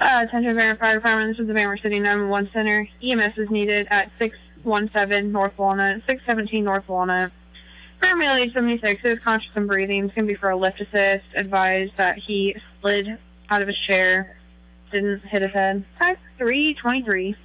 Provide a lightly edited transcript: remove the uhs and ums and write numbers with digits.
Attention Fire Department, this is the Van City 911 Center. EMS is needed at 617 North Walnut, 617 North Walnut. For male age 76, is conscious and breathing. It's going to be for a lift assist. Advised that he slid out of his chair, didn't hit his head. Type 323.